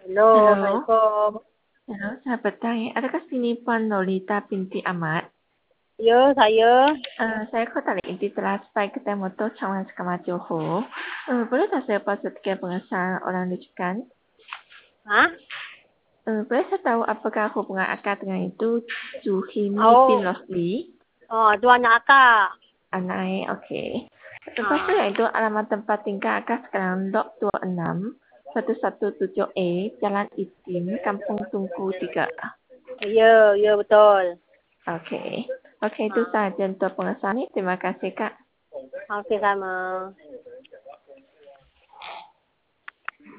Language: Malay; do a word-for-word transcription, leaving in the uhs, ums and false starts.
Halo, Halo, Assalamualaikum. halo, selamat petang. Adakah sini Puan Lolita binti Ahmad? Ya, saya. Uh, saya kota di telah supaya kita moto cawan sekama Johor. Uh, boleh tak saya pasutkan pengesahan orang rujukan? Hah? Uh, boleh saya tahu apakah hubungan akak dengan itu Juhimi bin Oh, Rosli? oh, itu anak akak. Anai, okey. Lepas tu Ah, itu alamat tempat tinggal akak sekarang Dok dua enam satu satu tujuh A Jalan Itim, Kampung Tungku tiga. ya, ya betul. Okey. Okey, itu Ah, sahaja untuk pengesahan ini. Terima kasih, Kak. okey sama.